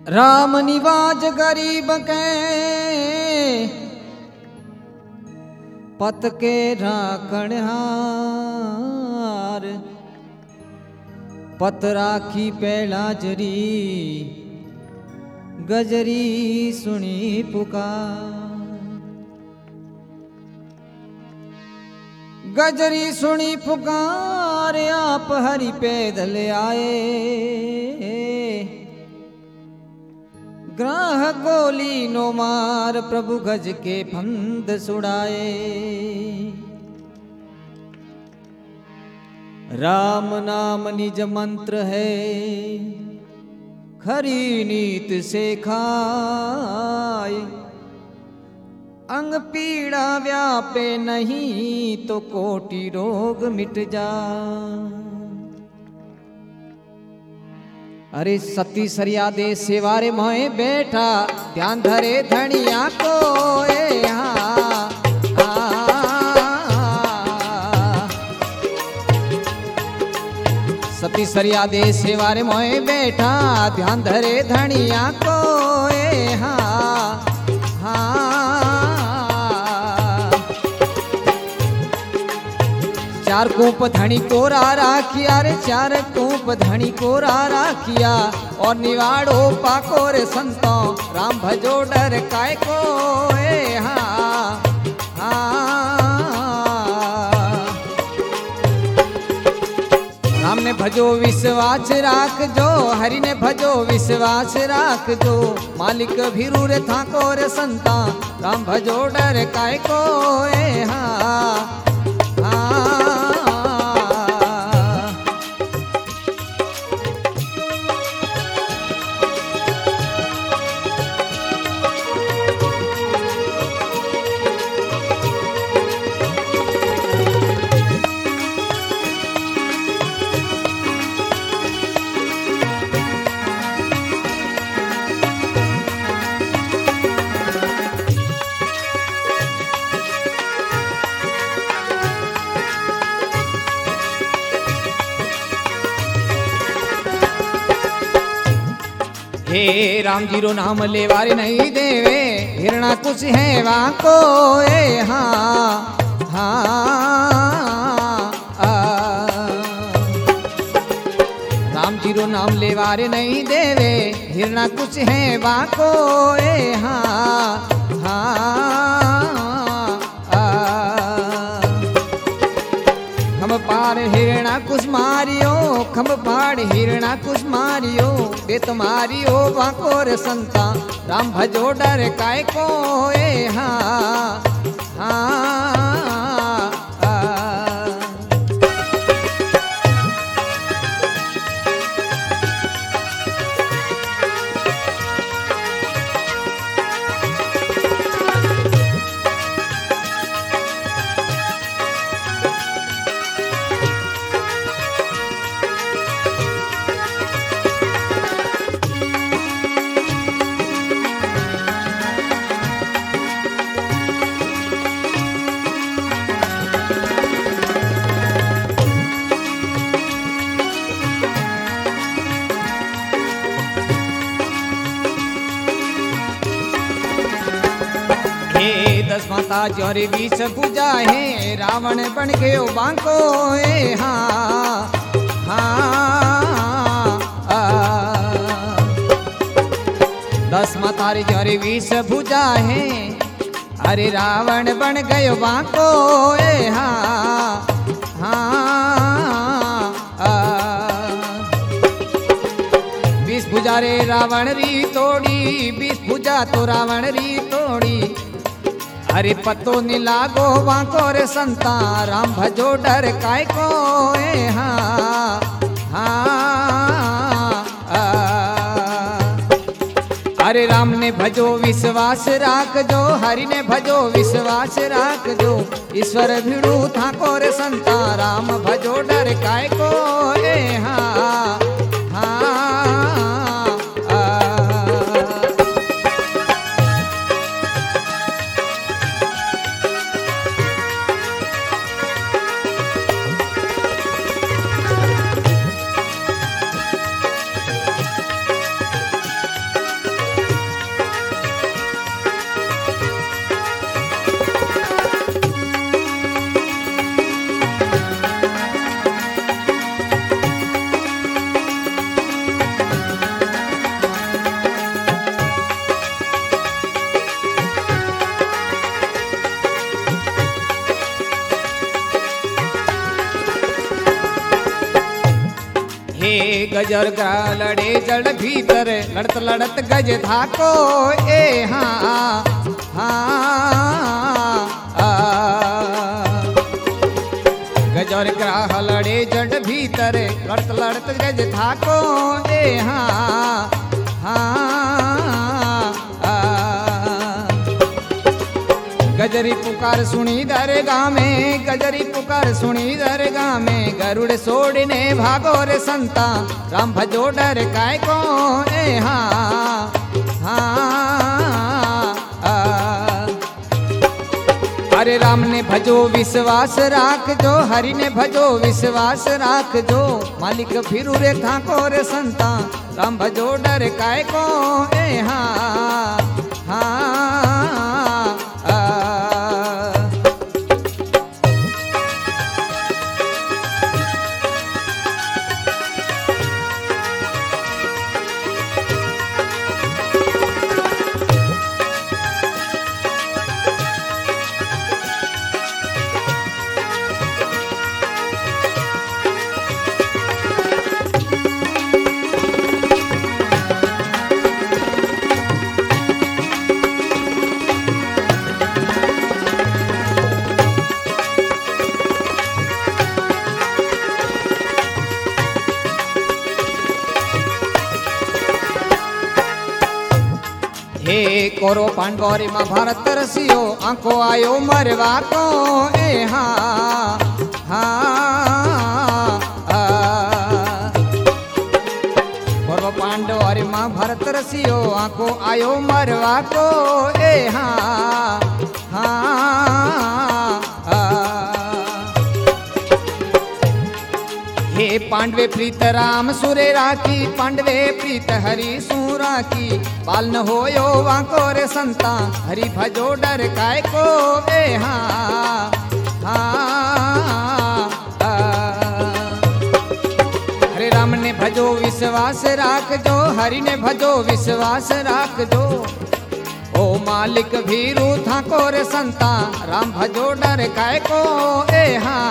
राम निवाज गरीब के पत के राखणहार पत राखी पहला जरी गजरी सुनी पुकार गजरी सुनी पुकार आप हरि पैदल आए ग्राह गोली नो मार प्रभु गज के फंद सुड़ाए राम नाम निज मंत्र है खरी नीत से खाए अंग पीड़ा व्यापे नहीं तो कोटि रोग मिट जाए। अरे सती सरिया दे सेवारे मोए बैठा ध्यान धरे धनिया को सती सरिया दे सेवारे मोए बैठा ध्यान धरे धनिया को चार कोप धनी कोरा राखिया रे चार कोप धनी कोरा राखिया और निवाड़ो पाको रे संतो राम भजो डर काय को राम ने भजो विश्वास राख जो हरि ने भजो विश्वास राख जो मालिक भीरू रे थाको रे संता राम भजो डर काय को हे राम जी रो नाम लेवारे नहीं देवे हिरणा कुछ है वाको राम जी रो नाम लेवारे नहीं देवे हिरणा कुछ है वाको खम पार हिरणा कुछ मारियो खम पार हिरणा कुछ मारियो बे तुम्हारियो बाको रे संता राम भजो डर काय को माता जोरे बीच पूजा है रावण बन गयो बांको दस मातारी जोरे बीच पूजा है अरे रावण बन गयो बांको बीस भुजा रे रावण री तोड़ी बीस भुजा तो रावण री तोड़ी अरे पतो नि लागो वाको रे संता राम भजो डर काय को अरे राम ने भजो विश्वास राख जो हरि ने भजो विश्वास राख जो ईश्वर भिड़ू थाको रे संता राम भजो डर काय को हे गजर ग्रह लड़े जड़ भीतर लड़त लड़त गज धाको ए हाँ गजर ग्रह लड़े जड़ भीतर लड़त लड़त गज धाको ए हाँ गजरी पुकार सुनी दरगाह में गजरी पुकार सुनी दरगाह में गरुड़ सोड़ने भागो रे संता राम भजो डर काय को ए हाँ अरे राम ने भजो विश्वास राख जो हरि ने भजो विश्वास राख जो मालिक फिरू रे थाको रे संता राम भजो डर काय को ए हाँ हे कोरो पांडवोरी महाभारत रसियो आंको आयो मरवा को ए कोरो पांडवोरी महाभारत रसियो आंको आयो मरवा को ए हे पांडवे प्रीत राम सुरे राखी पांडवे प्रीत हरि सूरा की पाल न होयो वाको रे संता हरि भजो डर काय को ए हरे राम ने भजो विश्वास राख जो हरि ने भजो विश्वास राख जो ओ मालिक भीरू थाको रे संता राम भजो डर काय को ए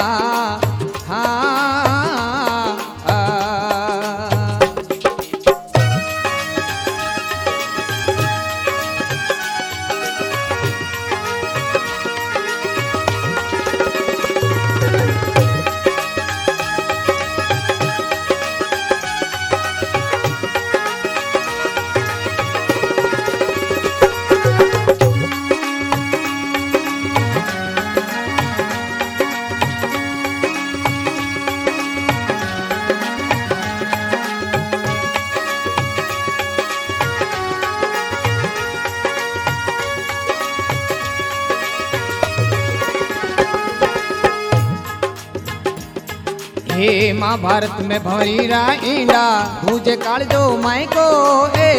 हे महाभारत में भरीरा ईंडा दूजे काल जो माई को ए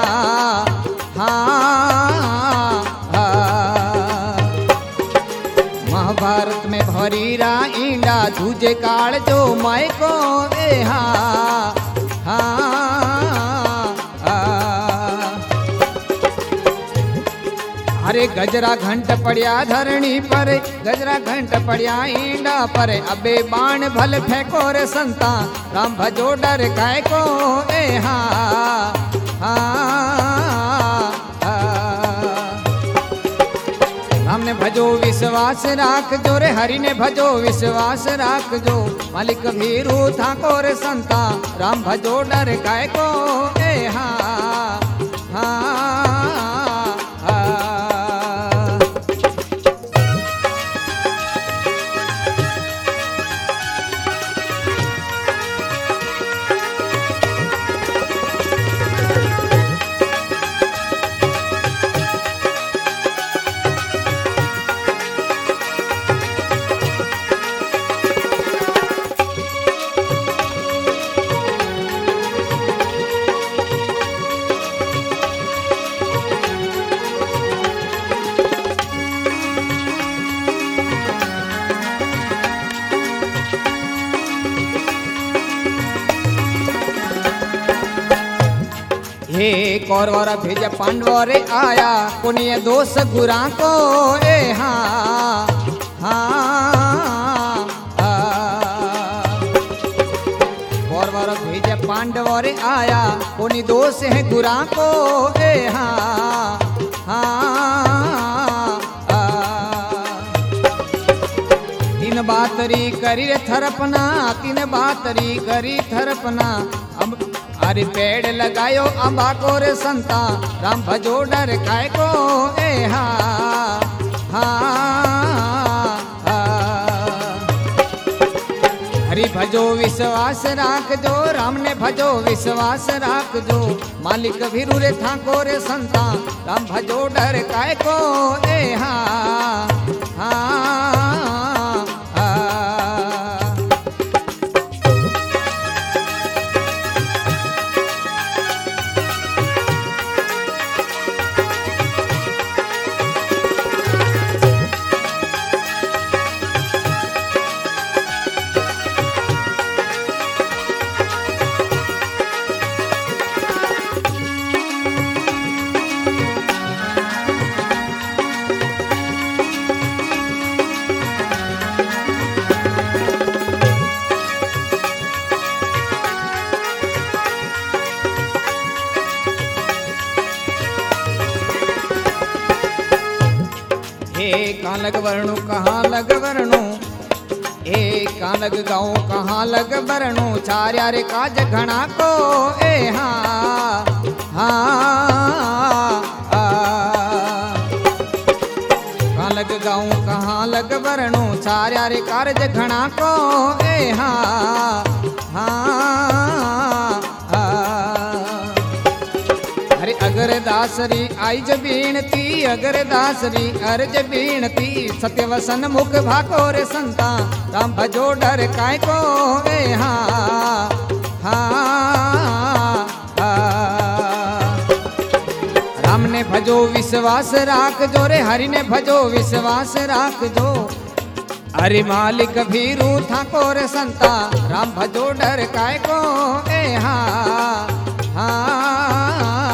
महाभारत में भरीरा ईंडा दूजे काल जो माई को ए अरे गजरा घंट पड़िया धरणी पर गजरा घंट पड़िया ईंडा पर अबे बाण भल फेंको रे संता राम भजो डर काय को ए राम ने भजो विश्वास राख जो रे हरि ने भजो विश्वास राख जो मालिक भीरू थाको रे संता राम भजो डर काय को ए हे कौरवर भेज पांडवर आया पुण्य दोष गुरा को ए कौरवर भेज पांडव रे आया कोनी दोष है गुरा को ए हाँ हाँ तीन बातरी करी थरपना तीन बातरी करी थरपना अरे पेड़ लगायो अम्बा को रे संता राम भजो डर काय को ए हाँ हाँ हरि भजो विश्वास राख जो राम ने भजो विश्वास राख जो मालिक भीरू रे ठाको रे संता राम भजो डर काय को ए हाँ हाँ कहाँ लग वर्णु कहाँ लग वर्णु कहाँ लग गाँव कहाँ लग वर्णु चार्या रे काज घना को ए हाँ हाँ कहाँ लग गाँव कहाँ लग वर्णु चार्या रे कार्य घना को ए हाँ हाँ अरे अगर दासरी आई ज बीणती अगर दासरी अर्ज बीणती सत्यवसन मुख भाको रे संता राम भजो डर काय को ए हाँ हाँ राम ने भजो विश्वास राख जो रे हरि ने भजो विश्वास राख जो अरे मालिक भीरू ठाको रे संता राम भजो डर काय को ए हाँ हाँ